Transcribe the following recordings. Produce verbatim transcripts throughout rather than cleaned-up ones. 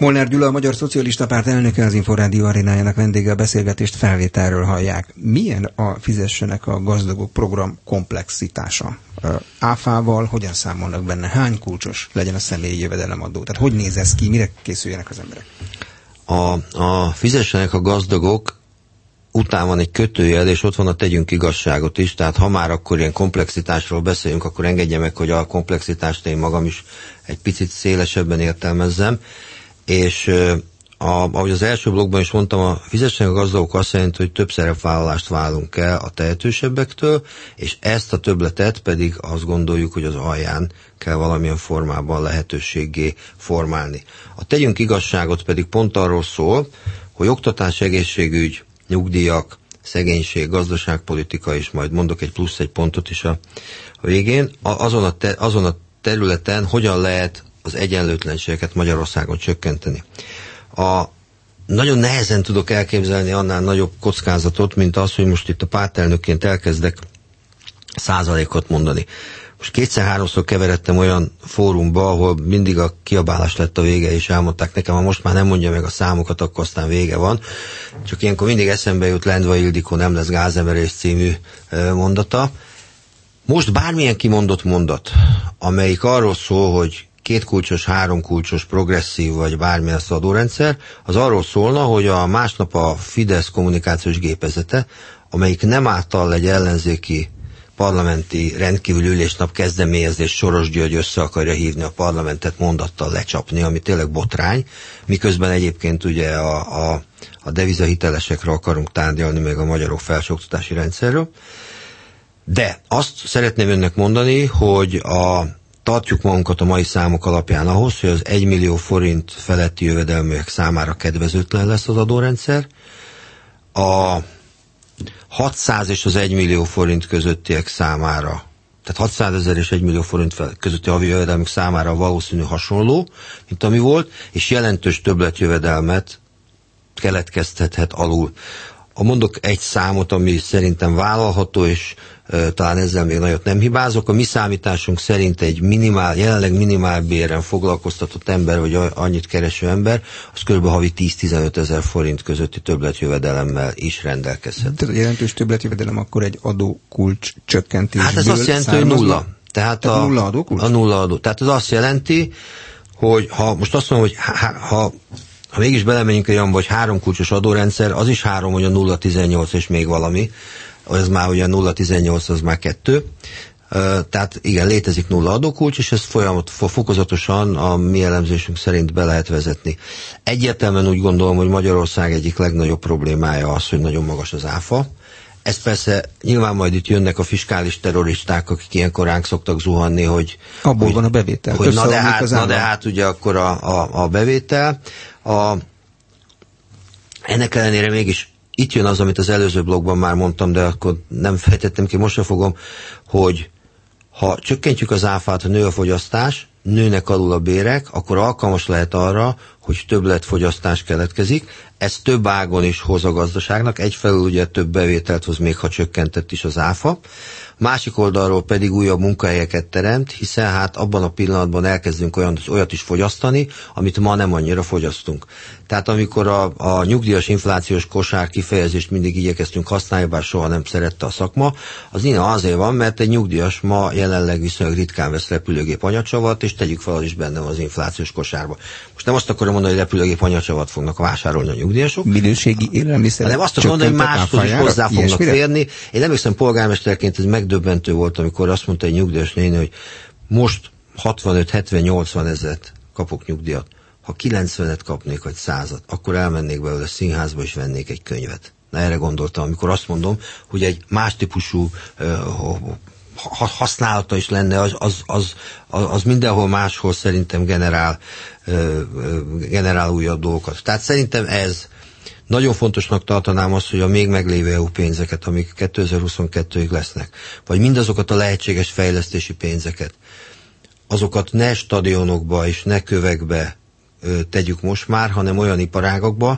Molnár Gyula, a Magyar Szocialista Párt elnöke, az Inforádió arénájának vendége, a beszélgetést felvételről hallják. Milyen a Fizessenek a gazdagok program komplexitása? Áfával hogyan számolnak benne? Hány kulcsos legyen a személyi jövedelemadó? Tehát hogy néz ez ki? Mire készüljenek az emberek? A, a Fizessenek a gazdagok után van egy kötőjel, és ott van a tegyünk igazságot is, tehát ha már akkor ilyen komplexitásról beszélünk, akkor engedje meg, hogy a komplexitást én magam is egy picit szélesebben értelmezzem, és a, ahogy az első blogban is mondtam, a Fizessenek a gazdagok azt jelenti, hogy több szerepvállalást válunk el a tehetősebbektől, és ezt a többletet pedig azt gondoljuk, hogy az alján kell valamilyen formában lehetőséggé formálni. A tegyünk igazságot pedig pont arról szól, hogy oktatás, egészségügy, nyugdíjak, szegénység, gazdaságpolitika, és majd mondok egy plusz egy pontot is a, a végén, a, azon, a te, azon a területen hogyan lehet az egyenlőtlenségeket Magyarországon csökkenteni. A, nagyon nehezen tudok elképzelni annál nagyobb kockázatot, mint az, hogy most itt a pártelnökként elkezdek százalékot mondani. Most kétszer-háromszor keveredtem olyan fórumba, ahol mindig a kiabálás lett a vége, és elmondták nekem, ha most már nem mondja meg a számokat, akkor aztán vége van. Csak ilyenkor mindig eszembe jut Lendvai Ildikó Nem lesz gázemelés című mondata. Most bármilyen kimondott mondat, amelyik arról szól, hogy két kulcsos, három kulcsos, progresszív vagy bármilyen adórendszer, az arról szólna, hogy a másnap a Fidesz kommunikációs gépezete, amelyik nem által egy ellenzéki parlamenti rendkívüli ülésnap kezdeményezés Soros György össze akarja hívni a parlamentet mondattal lecsapni, ami tényleg botrány, miközben egyébként ugye a, a, a devizahitelesekre akarunk tárgyalni, meg a magyarok felsőoktatási rendszerről. De azt szeretném önnek mondani, hogy a, tartjuk magunkat a mai számok alapján ahhoz, hogy az egymillió forint feletti jövedelműek számára kedvezőtlen lesz az adórendszer. A hatszáz és az egymillió forint közöttiek számára, tehát hatszázezer és egymillió forint közötti havi jövedelmük számára valószínű hasonló, mint ami volt, és jelentős többletjövedelmet keletkeztethet alul. Ha mondok egy számot, ami szerintem vállalható, és e, talán ezzel még nagyot nem hibázok, a mi számításunk szerint egy minimál, jelenleg minimálbéren foglalkoztatott ember, vagy annyit kereső ember, az kb. Havi tíz-tizenöt ezer forint közötti többletjövedelemmel is rendelkezhet. Tehát a jelentős többletjövedelem akkor egy adókulcs csökkentésből Hát ez azt jelenti, származna? Hogy nulla. Tehát, Tehát a nulla adókulcs? A nulla adó. Tehát ez azt jelenti, hogy ha most azt mondom, hogy ha, ha Ha mégis belemegyünk egy olyanba, hogy három kulcsos adórendszer, az is három, hogy a nulla tizennyolc és még valami, az már ugye a nulla tizennyolc, az már kettő. Tehát igen, létezik nulla adókulcs, és ezt folyamat, fokozatosan a mi elemzésünk szerint be lehet vezetni. Egyértelműen úgy gondolom, hogy Magyarország egyik legnagyobb problémája az, hogy nagyon magas az áfa. Ez persze nyilván majd itt jönnek a fiskális terroristák, akik ilyenkor ránk szoktak zuhanni, hogy... Abból hogy, van a bevétel. Hogy na de, hát, na de hát ugye akkor a, a, a bevétel. A, ennek ellenére mégis itt jön az, amit az előző blogban már mondtam, de akkor nem fejtettem ki, most sem fogom, hogy ha csökkentjük az áfát, ha nő a fogyasztás, nőnek alul a bérek, akkor alkalmas lehet arra, hogy többletfogyasztás keletkezik. Ez több ágon is hoz a gazdaságnak, egyfelől ugye több bevételt hoz, még ha csökkentett is az áfa. Másik oldalról pedig újabb munkahelyeket teremt, hiszen hát abban a pillanatban elkezdünk olyan, olyat is fogyasztani, amit ma nem annyira fogyasztunk. Tehát amikor a, a nyugdíjas inflációs kosár kifejezést mindig igyekeztünk használni, bár soha nem szerette a szakma, az innen azért van, mert egy nyugdíjas ma jelenleg viszonylag ritkán vesz repülőgép anyagcsavat, és tegyük fel, az is benne van az inflációs kosárba. Most nem azt akarom mondani, hogy repülőgép anyagcsavat fognak vásárolni a nyugdíjasok. Minőségi élelmiszer. Nem azt akarom mondani, hogy máshoz is hozzá fognak férni. Én nem hiszem, polgármesterként ez megdöbbentő volt, amikor azt mondta egy nyugdíjas néni, hogy most hatvanöt hetven nyolcvan ezret kapok nyugdíjat. Ha kilencvenet kapnék, vagy százat, akkor elmennék belőle színházba, és vennék egy könyvet. Na erre gondoltam, amikor azt mondom, hogy egy más típusú uh, használata is lenne, az, az, az, az mindenhol máshol szerintem generál, uh, generál újabb dolgokat. Tehát szerintem ez nagyon fontosnak tartanám azt, hogy a még meglévő é u pénzeket, amik kétezer-huszonkettőig lesznek, vagy mindazokat a lehetséges fejlesztési pénzeket, azokat ne stadionokba és ne kövekbe ö, tegyük most már, hanem olyan iparágakba,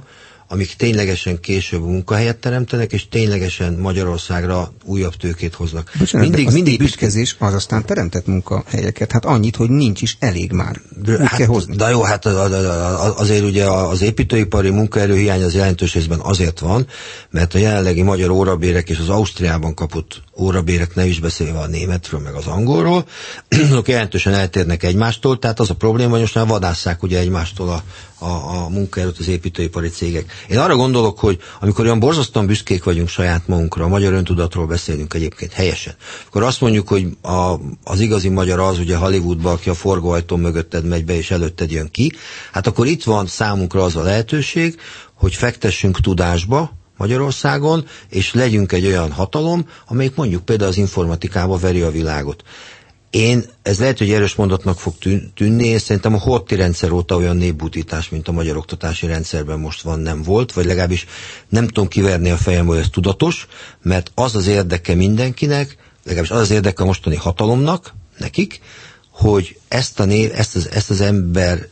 amik ténylegesen később munkahelyet teremtenek, és ténylegesen Magyarországra újabb tőkét hoznak. Bocsánat, mindig, mindig építkezés az aztán teremtett munkahelyeket. Hát annyit, hogy nincs is elég már. Úgy hát, kell hozni. De jó, hát azért ugye az építőipari munkaerőhiány az jelentős részben azért van, mert a jelenlegi magyar órabérek és az Ausztriában kapott órabérek, nem is beszélve a németről, meg az angolról, azok jelentősen eltérnek egymástól, tehát az a probléma, hogy most már vadásszák ugye egymástól a, a, a munkaerőt az építőipari cégek. Én arra gondolok, hogy amikor olyan borzasztóan büszkék vagyunk saját magunkra, a magyar öntudatról beszélünk egyébként helyesen, akkor azt mondjuk, hogy a, az igazi magyar az ugye Hollywoodban, aki a forgóajtó mögötted megy be és előtted jön ki, hát akkor itt van számunkra az a lehetőség, hogy fektessünk tudásba Magyarországon, és legyünk egy olyan hatalom, amelyik mondjuk például az informatikába veri a világot. Én, ez lehet, hogy erős mondatnak fog tűnni, és szerintem a Horthy rendszer óta olyan népbutítás, mint a magyar oktatási rendszerben most van, nem volt, vagy legalábbis nem tudom kiverni a fejem, hogy ez tudatos, mert az az érdeke mindenkinek, legalábbis az az érdeke a mostani hatalomnak, nekik, hogy ezt a név, ezt az, ezt az ember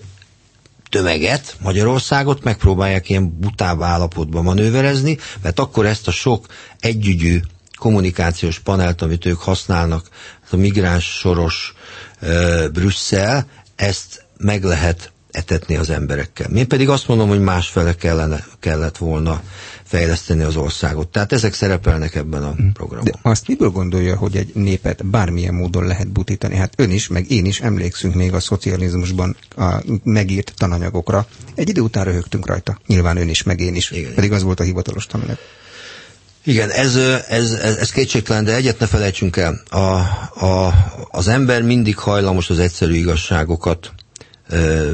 tömeget, Magyarországot megpróbálják ilyen butább állapotba manőverezni, mert akkor ezt a sok együgyű kommunikációs panelt, amit ők használnak, a migráns soros uh, Brüsszel, ezt meg lehet etetni az emberekkel. Én pedig azt mondom, hogy másfele kellene, kellett volna fejleszteni az országot. Tehát ezek szerepelnek ebben a programban. De azt miből gondolja, hogy egy népet bármilyen módon lehet butítani? Hát ön is, meg én is emlékszünk még a szocializmusban a megírt tananyagokra. Egy idő után röhögtünk rajta. Nyilván ön is, meg én is. Igen, pedig az volt a hivatalos tananyag. Igen, ez, ez, ez, ez kétségtelen, de egyet ne felejtsünk el. A, a, az ember mindig hajlamos az egyszerű igazságokat ö,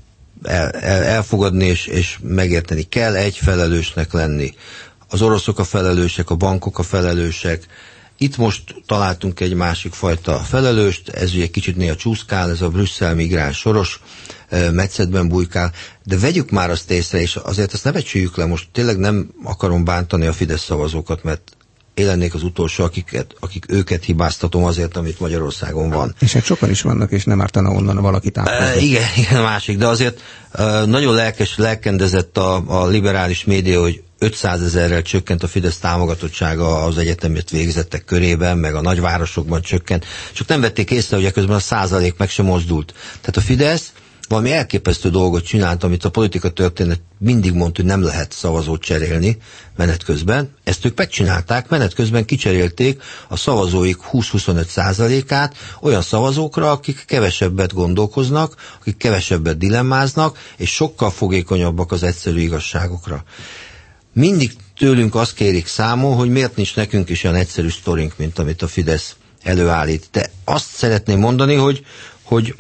el, el, elfogadni és, és megérteni. Kell egy felelősnek lenni. Az oroszok a felelősek, a bankok a felelősek. Itt most találtunk egy másik fajta felelőst, ez ugye kicsit néha csúszkál, ez a Brüsszel migráns soros, metszetben bujkál, de vegyük már azt észre, és azért ezt ne becsüljük le, most tényleg nem akarom bántani a Fidesz szavazókat, mert én lennék az utolsó, akiket, akik őket hibáztatom azért, amit Magyarországon van. És hát sokan is vannak, és nem ártana onnan valakit áthozni. E, igen, igen, másik, de azért e, nagyon lelkes, lelkendezett a, a liberális média, hogy ötszázezerrel csökkent a Fidesz támogatottsága az egyetemet végzettek körében, meg a nagyvárosokban csökkent, csak nem vették észre, hogy közben a százalék meg sem mozdult. Tehát a Fidesz valami elképesztő dolgot csinált, amit a politika történet mindig mondta, hogy nem lehet szavazót cserélni menet közben. Ezt ők megcsinálták, menet közben kicserélték a szavazóik húsz-huszonöt százalékát olyan szavazókra, akik kevesebbet gondolkoznak, akik kevesebbet dilemmáznak, és sokkal fogékonyabbak az egyszerű igazságokra. Mindig tőlünk azt kérik számon, hogy miért nincs nekünk is olyan egyszerű sztorink, mint amit a Fidesz előállít. De azt szeretném mondani, hogy, hogy,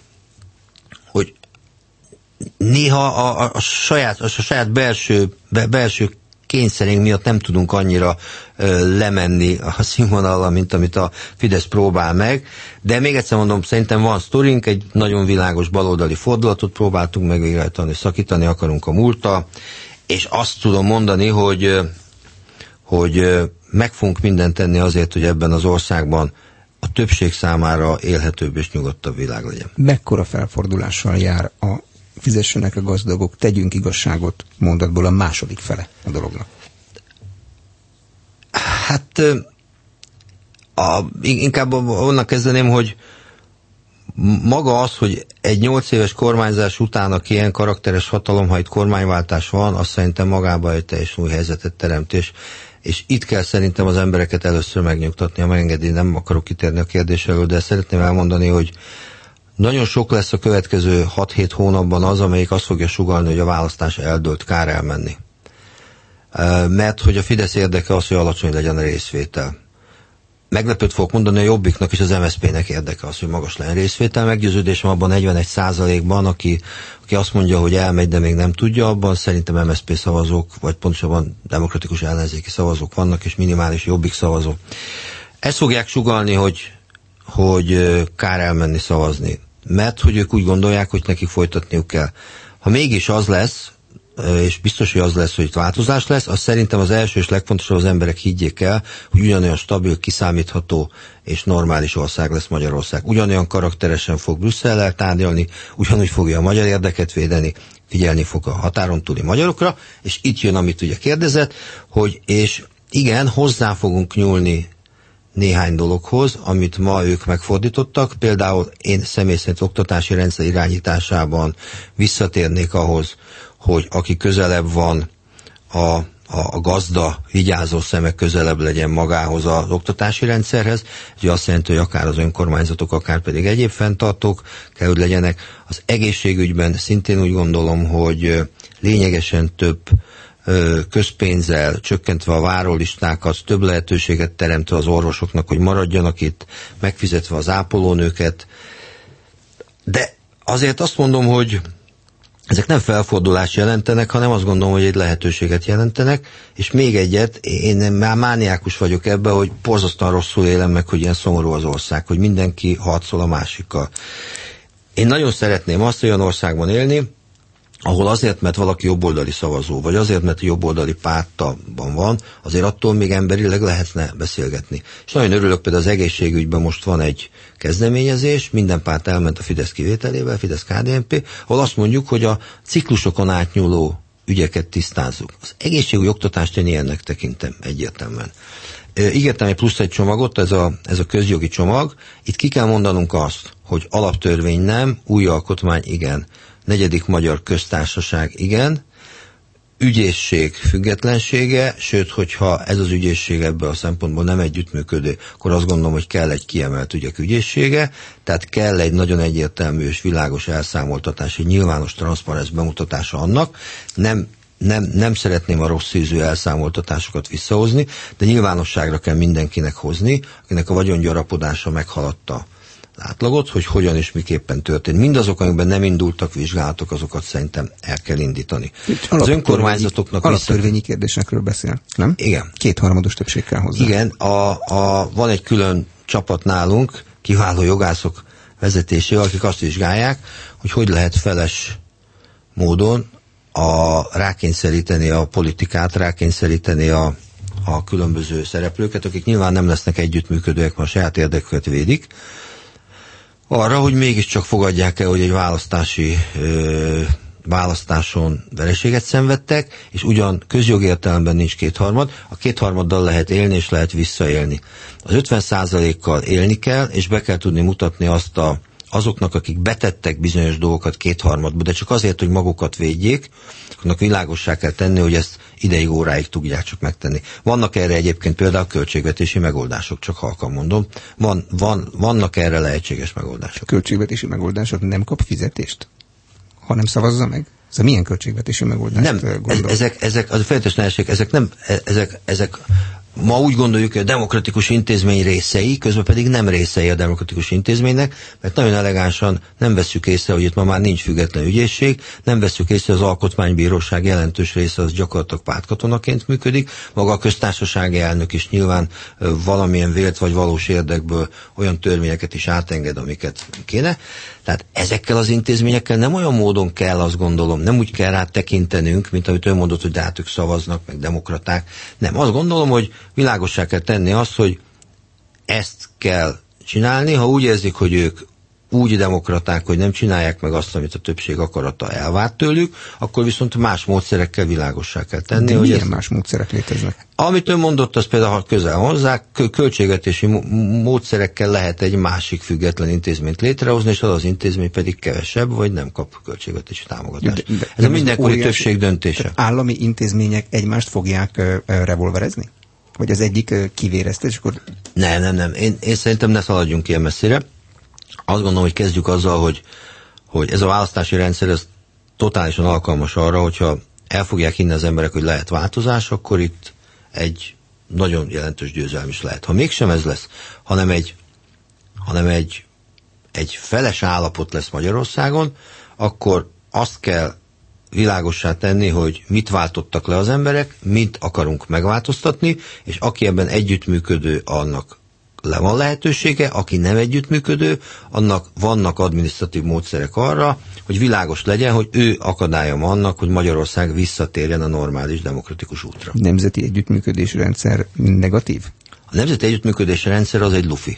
hogy néha a, a, a, saját, a saját belső, be, belső kényszerünk miatt nem tudunk annyira ö, lemenni a színvonalra, mint amit a Fidesz próbál meg. De még egyszer mondom, szerintem van sztorink, egy nagyon világos baloldali fordulatot próbáltunk meg végrehajtani, szakítani akarunk a múlttal, és azt tudom mondani, hogy, hogy meg fogunk mindent tenni azért, hogy ebben az országban a többség számára élhetőbb és nyugodtabb világ legyen. Mekkora felfordulással jár a fizessenek a gazdagok, tegyünk igazságot mondatból a második fele a dolognak? Hát a, inkább onnan kezdeném, hogy maga az, hogy egy nyolc éves kormányzás után, aki ilyen karakteres hatalom, ha itt kormányváltás van, azt szerintem magában egy teljesen új helyzetet teremt, és, és itt kell szerintem az embereket először megnyugtatni, ha megengedi, nem akarok kitérni a kérdés elől, de szeretném elmondani, hogy nagyon sok lesz a következő hat-hét hónapban az, amelyik azt fogja sugallni, hogy a választás eldőlt, kár elmenni. Mert hogy a Fidesz érdeke az, hogy alacsony legyen a részvétel. Meglepőt fogok mondani, a Jobbiknak és az em es zé pének érdeke az, hogy magas legyen részvétel. Meggyőződésem abban negyvenegy százalékban, aki, aki azt mondja, hogy elmegy, de még nem tudja, abban szerintem em es zé pé szavazók, vagy pontosabban demokratikus ellenzéki szavazók vannak, és minimális Jobbik szavazó. Ezt fogják sugallni, hogy, hogy kár elmenni szavazni. Mert hogy ők úgy gondolják, hogy nekik folytatniuk kell. Ha mégis az lesz, és biztos, hogy az lesz, hogy itt változás lesz, az szerintem az első és legfontosabb, az emberek higgyék el, hogy ugyanolyan stabil, kiszámítható és normális ország lesz Magyarország. Ugyanolyan karakteresen fog Brüsszellel tárgyalni, ugyanúgy fogja a magyar érdeket védeni, figyelni fog a határon túli magyarokra, és itt jön, amit ugye kérdezett, hogy és igen, hozzá fogunk nyúlni néhány dologhoz, amit ma ők megfordítottak. Például én személy szerint oktatási rendszer irányításában visszatérnék ahhoz, hogy aki közelebb van a a gazda vigyázó szemek közelebb legyen magához az oktatási rendszerhez, ez azt jelenti, hogy akár az önkormányzatok, akár pedig egyéb fenntartók kell, hogy legyenek. Az egészségügyben szintén úgy gondolom, hogy lényegesen több közpénzzel, csökkentve a várólistákat, több lehetőséget teremtve az orvosoknak, hogy maradjanak itt, megfizetve az ápolónőket. De azért azt mondom, hogy ezek nem felfordulást jelentenek, hanem azt gondolom, hogy egy lehetőséget jelentenek, és még egyet, én már mániákus vagyok ebben, hogy borzasztóan rosszul élem meg, hogy ilyen szomorú az ország, hogy mindenki harcol a másikkal. Én nagyon szeretném azt olyan országban élni, ahol azért, mert valaki jobboldali szavazó, vagy azért, mert jobboldali pártban van, azért attól még emberileg lehetne beszélgetni. És nagyon örülök, például az egészségügyben most van egy kezdeményezés, minden párt elment a Fidesz kivételével, Fidesz-ká dé en pé, ahol azt mondjuk, hogy a ciklusokon átnyúló ügyeket tisztázzuk. Az egészségügyi oktatást én ilyennek tekintem egyértelműen. Ígértem egy plusz egy csomagot, ez a, ez a közjogi csomag. Itt ki kell mondanunk azt, hogy alaptörvény nem, új alkotmány igen. Negyedik magyar köztársaság igen, ügyészség függetlensége, sőt, hogyha ez az ügyészség ebből a szempontból nem együttműködő, akkor azt gondolom, hogy kell egy kiemelt ügyek ügyészsége, tehát kell egy nagyon egyértelmű és világos elszámoltatás, egy nyilvános transzparens bemutatása annak, nem Nem, nem szeretném a rossz ízű elszámoltatásokat visszahozni, de nyilvánosságra kell mindenkinek hozni, akinek a vagyongyarapodása meghaladta átlagot, hogy hogyan és miképpen történt. Mindazok, amikben nem indultak vizsgálatok, azokat szerintem el kell indítani. Az önkormányzatoknak... Alaptörvényi kérdésekről beszél, nem? Igen. Kétharmados többség kell hozzá. Igen, a, a, van egy külön csapat nálunk, kiváló jogászok vezetésével, akik azt vizsgálják, hogy hogy lehet feles módon a, rákényszeríteni a politikát, rákényszeríteni a, a különböző szereplőket, akik nyilván nem lesznek együttműködőek, mert a saját érdeküket védik, arra, hogy mégiscsak fogadják el, hogy egy választási ö, választáson vereséget szenvedtek, és ugyan közjogi értelemben nincs kétharmad, a kétharmaddal lehet élni, és lehet visszaélni. Az ötven százalékkal élni kell, és be kell tudni mutatni azt a, azoknak, akik betettek bizonyos dolgokat kétharmadba, de csak azért, hogy magukat védjék, annak világossá kell tenni, hogy ezt ideig, óráig tudják csak megtenni. Vannak erre egyébként például költségvetési megoldások, csak halkan mondom. Van, van, vannak erre lehetséges megoldások. A költségvetési megoldások nem kap fizetést? Ha nem szavazza meg? Ez milyen költségvetési megoldást nem, gondol? ezek, ezek, az a feltétlenül esik, ezek nem, ezek, ezek ma úgy gondoljuk, hogy a demokratikus intézmény részei, közben pedig nem részei a demokratikus intézménynek, mert nagyon elegánsan nem vesszük észre, hogy itt ma már nincs független ügyészség, nem vesszük észre, az alkotmánybíróság jelentős része az gyakorlatilag pártkatonaként működik, maga a köztársasági elnök is nyilván valamilyen vélt vagy valós érdekből olyan törvényeket is átenged, amiket kéne. Tehát ezekkel az intézményekkel nem olyan módon kell, azt gondolom, nem úgy kell rá tekintenünk, mint amit ő mondott, hogy de hát ők szavaznak, meg demokraták. Nem, azt gondolom, hogy világossá kell tenni azt, hogy ezt kell csinálni, ha úgy érzik, hogy ők úgy demokraták, hogy nem csinálják meg azt, amit a többség akarata elvárt tőlük, akkor viszont más módszerekkel világossá kell tenni. De hogy milyen ezt... más módszerek léteznek? Amit ön mondott, az például, ha közel hozzá, költségvetési módszerekkel lehet egy másik független intézményt létrehozni, és az az intézmény pedig kevesebb, vagy nem kap költségvetési támogatást. De, de, Ez a mindenkori többség döntése. Állami intézmények egymást fogják uh, revolverezni? Vagy az egyik uh, kivérezte, és akkor... Nem, nem, nem. Én, én szerintem ne szaladjunk ilyen messzire. Azt gondolom, hogy kezdjük azzal, hogy, hogy ez a választási rendszer ez totálisan alkalmas arra, hogyha el fogják hinni az emberek, hogy lehet változás, akkor itt egy nagyon jelentős győzelem is lehet. Ha mégsem ez lesz, hanem egy, hanem egy, egy feles állapot lesz Magyarországon, akkor azt kell világossá tenni, hogy mit váltottak le az emberek, mit akarunk megváltoztatni, és aki ebben együttműködő, annak le van lehetősége, aki nem együttműködő, annak vannak adminisztratív módszerek arra, hogy világos legyen, hogy ő akadálya annak, hogy Magyarország visszatérjen a normális demokratikus útra. Nemzeti együttműködési rendszer negatív? A nemzeti együttműködési rendszer az egy lufi.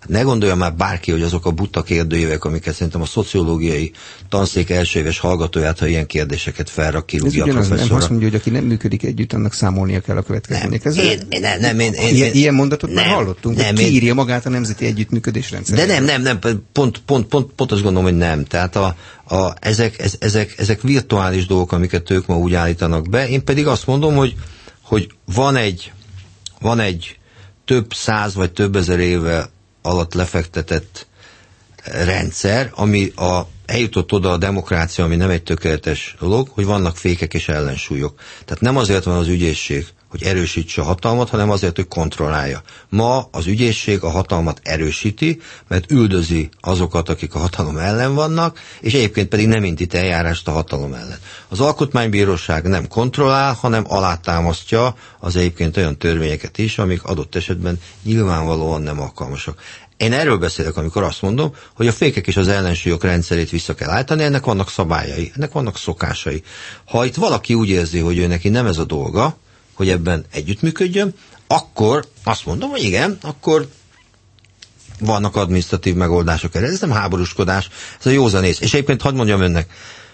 Ne gondolja már bárki, hogy azok a buta kérdőívek, amiket szerintem a szociológiai tanszék első éves hallgatóját, ha ilyen kérdéseket felrak, kirúgja a professzorra. Nem azt mondja, hogy aki nem működik együtt, annak számolnia kell a következményekhez. Nem, én, nem, nem, én, én, ilyen, ilyen mondatot nem, már hallottunk, nem, hogy kiírja magát a Nemzeti Együttműködés rendszerében. De nem, nem, nem, pont, pont, pont, pont azt gondolom, hogy nem. Tehát a, a, ezek, ez, ezek, ezek virtuális dolgok, amiket ők ma úgy állítanak be. Én pedig azt mondom, hogy, hogy van egy, van egy több száz vagy több ezer éve alatt lefektetett rendszer, ami a, eljutott oda a demokrácia, ami nem egy tökéletes dolog, hogy vannak fékek és ellensúlyok. Tehát nem azért van az ügyészség, hogy erősítse a hatalmat, hanem azért, hogy kontrollálja. Ma az ügyészség a hatalmat erősíti, mert üldözi azokat, akik a hatalom ellen vannak, és egyébként pedig nem indít eljárást a hatalom ellen. Az alkotmánybíróság nem kontrollál, hanem alátámasztja az egyébként olyan törvényeket is, amik adott esetben nyilvánvalóan nem alkalmasak. Én erről beszélek, amikor azt mondom, hogy a fékek és az ellensúlyok rendszerét vissza kell állítani, ennek vannak szabályai, ennek vannak szokásai. Ha itt valaki úgy érzi, hogy ő neki nem ez a dolga, hogy ebben együttműködjön, akkor azt mondom, hogy igen, akkor vannak adminisztratív megoldások erre. Ez nem háborúskodás, ez a józanész. És egyébként hadd mondjam önnek,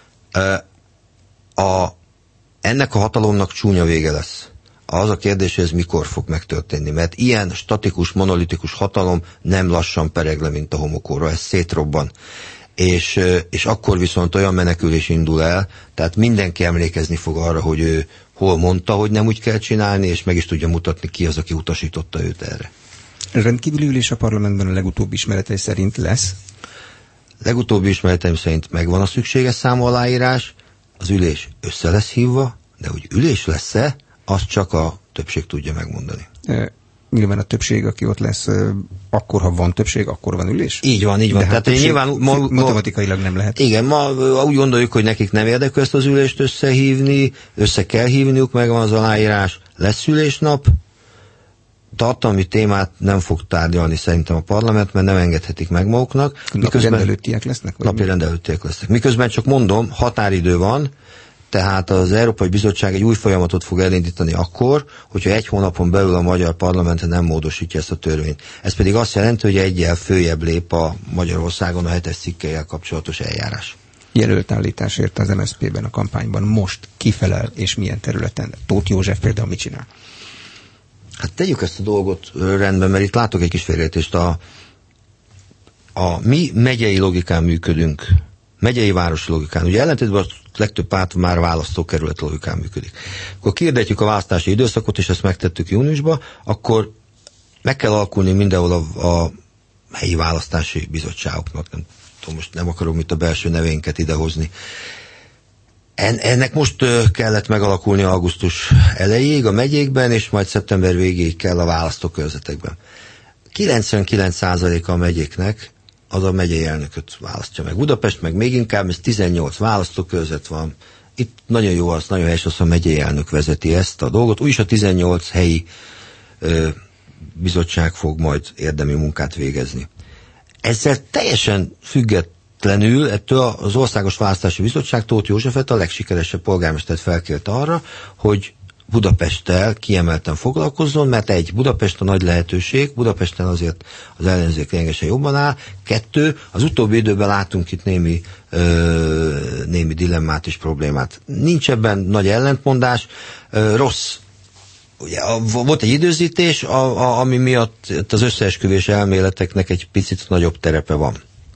a, ennek a hatalomnak csúnya vége lesz. Az a kérdés, hogy ez mikor fog megtörténni, mert ilyen statikus, monolitikus hatalom nem lassan pereg le, mint a homokóra, ez szétrobban. És, és akkor viszont olyan menekülés indul el, tehát mindenki emlékezni fog arra, hogy ő hol mondta, hogy nem úgy kell csinálni, és meg is tudja mutatni, ki az, aki utasította őt erre. Rendkívüli ülés a parlamentben a legutóbbi ismeretei szerint lesz? Legutóbbi ismereteim szerint megvan a szükséges számú aláírás, az ülés össze lesz hívva, de hogy ülés lesz-e, azt csak a többség tudja megmondani. E, nyilván a többség, aki ott lesz, e, akkor, ha van többség, akkor van ülés? Így van, így van. De Tehát hát nyilván ma, ma, matematikailag nem lehet. Igen, ma úgy gondoljuk, hogy nekik nem érdekel ezt az ülést összehívni, össze kell hívniuk, megvan az aláírás, lesz ülésnap, tartalmi témát nem fog tárgyalni szerintem a parlament, mert nem engedhetik meg maguknak. Napi rendelőttiek lesznek? Napi rendelőttiek lesznek. Miközben csak mondom, határidő van, tehát az Európai Bizottság egy új folyamatot fog elindítani akkor, hogyha egy hónapon belül a magyar parlament nem módosítja ezt a törvényt. Ez pedig azt jelenti, hogy egyel följebb lép a Magyarországon a hetes cikkellyel kapcsolatos eljárás. Jelöltállításért az em es zé pé-ben a kampányban most kifelel és milyen területen? Tóth József például mit csinál? Hát tegyük ezt a dolgot rendben, mert itt látok egy kis félreértést. A, a mi megyei logikán működünk, megyei városi logikán. Ugye ellentétben a legtöbb párt már választókerület logikán működik. Akkor kiirdetjük a választási időszakot, és ezt megtettük júniusban, akkor meg kell alakulni mindenhol a, a helyi választási bizottságoknak. Nem tudom, most nem akarom itt a belső nevénket idehozni. En, ennek most ö, kellett megalakulni augusztus elejéig a megyékben, és majd szeptember végéig kell a választókörzetekben. kilencvenkilenc százaléka a megyéknek az a megyei elnököt választja meg. Budapest meg még inkább, ez tizennyolc választókörzet van. Itt nagyon jó az, nagyon helyes az, a megyei elnök vezeti ezt a dolgot. Úgyis a tizennyolc helyi ö, bizottság fog majd érdemi munkát végezni. Ezzel teljesen függetlenül ettől az Országos Választási Bizottság Tóth Józsefet, a legsikeresebb polgármestert felkérte arra, hogy Budapesttel kiemelten foglalkozzon, mert egy, Budapest a nagy lehetőség, Budapesten azért az ellenzék lényegesen jobban áll, kettő, az utóbbi időben látunk itt némi, ö, némi dilemmát és problémát. Nincs ebben nagy ellentmondás, ö, rossz. Ugye, a, volt egy időzítés, a, a, ami miatt az összeesküvés elméleteknek egy picit nagyobb terepe van.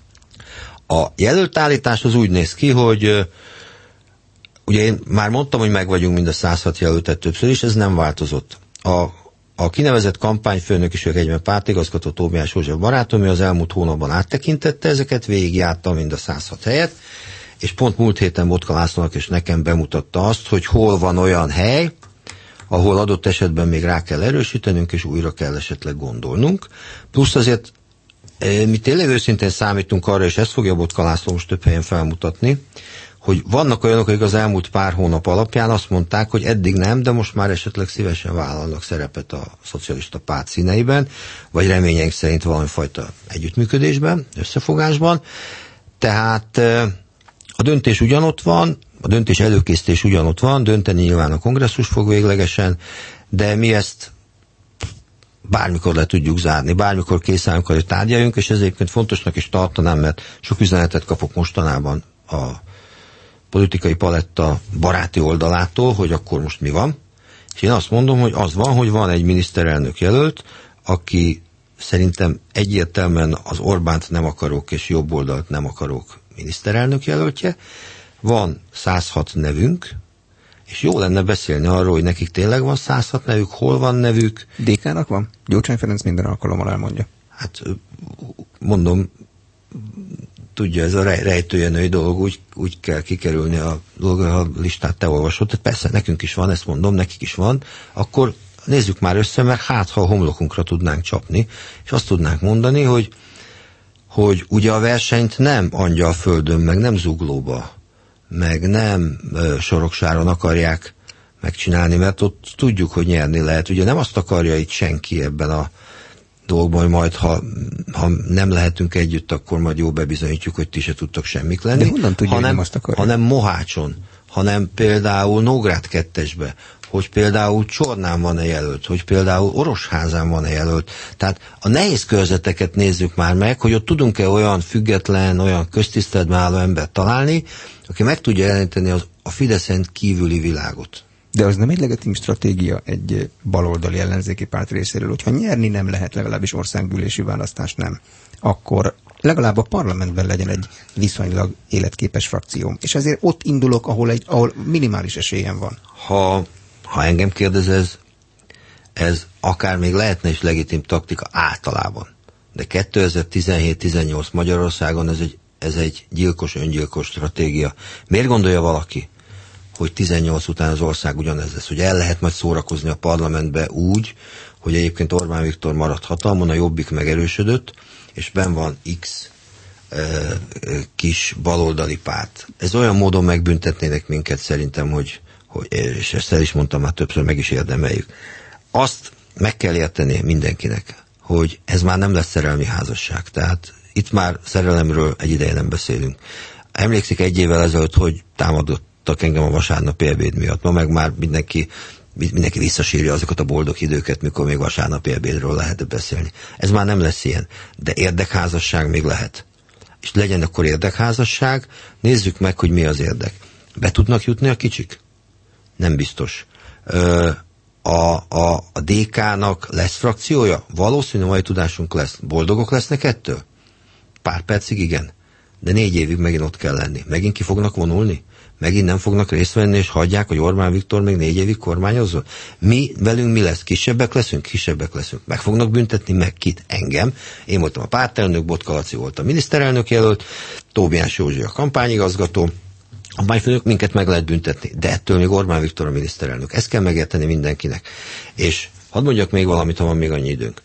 A jelöltállítás az úgy néz ki, hogy ugye én már mondtam, hogy meg vagyunk mind a száz hat jelöltet többször is, ez nem változott. A, a kinevezett kampányfőnök is, ők egyben pártigazgató Tóbiás József barátom, az elmúlt hónapban áttekintette ezeket, végigjárta mind a száz hat helyet, és pont múlt héten Botka Lászlónak és nekem bemutatta azt, hogy hol van olyan hely, ahol adott esetben még rá kell erősítenünk, és újra kell esetleg gondolnunk. Plusz azért mi tényleg őszintén számítunk arra, és ezt fogja Botka László most több helyen felmutatni, hogy vannak olyanok, akik az elmúlt pár hónap alapján azt mondták, hogy eddig nem, de most már esetleg szívesen vállalnak szerepet a szocialista párt színeiben, vagy reményeink szerint valamifajta együttműködésben, összefogásban. Tehát a döntés ugyanott van, a döntés előkészítés ugyanott van, dönteni nyilván a kongresszus fog véglegesen, de mi ezt bármikor le tudjuk zárni, bármikor készállunk, hogy tárgyaljunk, és ez egyébként fontosnak is tartanám, mert sok üzenetet kapok mostanában a politikai paletta baráti oldalától, hogy akkor most mi van. És én azt mondom, hogy az van, hogy van egy miniszterelnök jelölt, aki szerintem egyértelműen az Orbánt nem akarók és jobb oldalt nem akarók miniszterelnök jelöltje. Van száz hat nevünk, és jó lenne beszélni arról, hogy nekik tényleg van száz hat nevük, hol van nevük. dé ká-nak van? Gyurcsány Ferenc minden alkalommal elmondja. Hát mondom, tudja, ez a rejtőjenői dolog, úgy, úgy kell kikerülni a dolog, a listát te olvasod, tehát persze nekünk is van, ezt mondom, nekik is van, akkor nézzük már össze, mert hát, ha a homlokunkra tudnánk csapni, és azt tudnánk mondani, hogy, hogy ugye a versenyt nem Angyalföldön, meg nem Zuglóba, meg nem ö, Soroksáron akarják megcsinálni, mert ott tudjuk, hogy nyerni lehet. Ugye nem azt akarja itt senki ebben a dolgban, hogy majd, ha, ha nem lehetünk együtt, akkor majd jó bebizonyítjuk, hogy ti se tudtok semmik lenni. De honnan tudja, hanem, azt akarja? hanem Mohácson, hanem például Nógrád kettesbe, hogy például Csornán van-e jelölt, hogy például Orosházán van-e jelölt. Tehát a nehéz körzeteket nézzük már meg, hogy ott tudunk-e olyan független, olyan köztiszteletben álló embert találni, aki meg tudja jelenteni az, a Fideszen kívüli világot. De az nem egy legitim stratégia egy baloldali ellenzéki párt részéről, hogyha nyerni nem lehet, legalábbis országgyűlési választást nem, akkor legalább a parlamentben legyen egy viszonylag életképes frakció. És ezért ott indulok, ahol, egy, ahol minimális esélyem van. Ha, ha engem kérdez, ez, ez akár még lehetne is legitim taktika általában. De kétezer-tizenhét tizennyolc Magyarországon ez egy, ez egy gyilkos, öngyilkos stratégia. Miért gondolja valaki, hogy tizennyolc után az ország ugyanez lesz, hogy el lehet majd szórakozni a parlamentbe úgy, hogy egyébként Orbán Viktor maradt hatalmon, a Jobbik megerősödött, és benn van X e, e, kis baloldali párt. Ez olyan módon megbüntetnének minket szerintem, hogy, hogy és ezt el is mondtam már többször, meg is érdemeljük. Azt meg kell érteni mindenkinek, hogy ez már nem lesz szerelmi házasság. Tehát itt már szerelemről egy ideje nem beszélünk. Emlékszik egy évvel ezelőtt, hogy támadott engem a vasárnapi ebéd miatt. Ma meg már mindenki, mindenki visszasírja azokat a boldog időket, mikor még vasárnapi ebédről lehet beszélni. Ez már nem lesz ilyen. De érdekházasság még lehet. És legyen akkor érdekházasság, nézzük meg, hogy mi az érdek. Be tudnak jutni a kicsik? Nem biztos. Ö, a, a, a dé ká-nak lesz frakciója? Valószínű, mai tudásunk lesz. Boldogok lesznek ettől? Pár percig igen. De négy évig megint ott kell lenni. Megint ki fognak vonulni? Megint nem fognak részt venni, és hagyják, hogy Orbán Viktor még négy évig kormányozzon? Mi, velünk mi lesz? Kisebbek leszünk? Kisebbek leszünk. Meg fognak büntetni? Meg kit? Engem. Én voltam a pártelnök, Botka Laci volt a miniszterelnök jelölt, Tóbiás Józsi a kampányigazgató, a kampányfőnök, minket meg lehet büntetni. De ettől még Orbán Viktor a miniszterelnök. Ezt kell megérteni mindenkinek. És hadd mondjak még valamit, ha van még annyi időnk.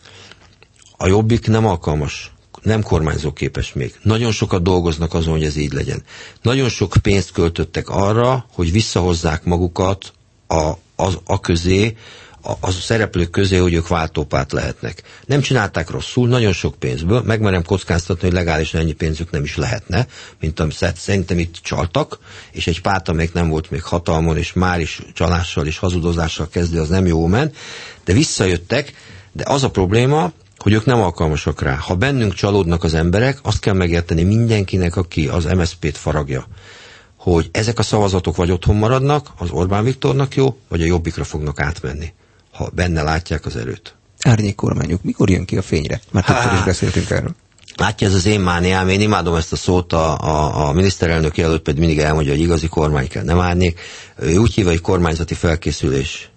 A Jobbik nem alkalmas, nem kormányzóképes még. Nagyon sokat dolgoznak azon, hogy ez így legyen. Nagyon sok pénzt költöttek arra, hogy visszahozzák magukat a, az, a közé, a, a szereplők közé, hogy ők váltópárt lehetnek. Nem csinálták rosszul, nagyon sok pénzből, megmerem kockáztatni, hogy legálisan ennyi pénzük nem is lehetne, mint amit szerintem itt csaltak, és egy párt, amelyik nem volt még hatalmon, és már is csalással és hazudozással kezdi, az nem jó ment, de visszajöttek, de az a probléma, hogy ők nem alkalmasak rá. Ha bennünk csalódnak az emberek, azt kell megérteni mindenkinek, aki az em es zé pét faragja, hogy ezek a szavazatok vagy otthon maradnak, az Orbán Viktornak jó, vagy a Jobbikra fognak átmenni, ha benne látják az erőt. Árnyék kormányuk, mikor jön ki a fényre? Már többször is beszéltünk erről. Látja, ez az én mániám, én imádom ezt a szót, a, a, a miniszterelnök jelölt pedig mindig elmondja, hogy igazi kormány kell, nem árnyék. Ő úgy hívja, hogy kormányzati felkészülés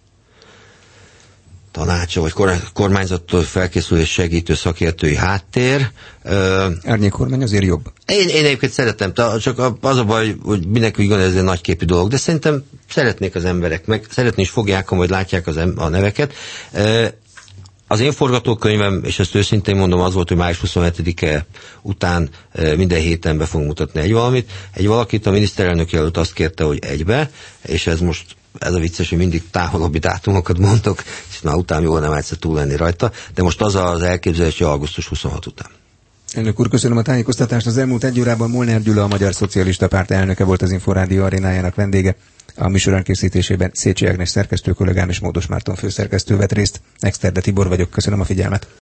tanácsa, vagy kormányzattól felkészülés segítő szakértői háttér. Árnyék kormány azért jobb. Én, én egyébként szeretem, csak az a baj, hogy mindenki úgy gondolja, ez egy nagyképű dolog, de szerintem szeretnék az emberek, meg szeretni is fogják, majd látják az em- a neveket. Az én forgatókönyvem, és ezt őszintén mondom, az volt, hogy május huszonhetedike után minden héten be fogunk mutatni egy valamit. Egy valakit, a miniszterelnök jelölt azt kérte, hogy egybe, és ez most ez a vicces, hogy mindig távolabbi dátumokat mondok, és már utána jól nem egyszer túl lenni rajta, de most az az elképzelés, hogy augusztus huszonhatodika után. Elnök úr, köszönöm a tájékoztatást. Az elmúlt egy órában Molnár Gyula, a Magyar Szocialista Párt elnöke volt az Inforádió arénájának vendége. A műsor elkészítésében Szécsi Ágnes szerkesztő kollégám és Módos Márton főszerkesztő vett részt. Exterde Tibor vagyok, köszönöm a figyelmet.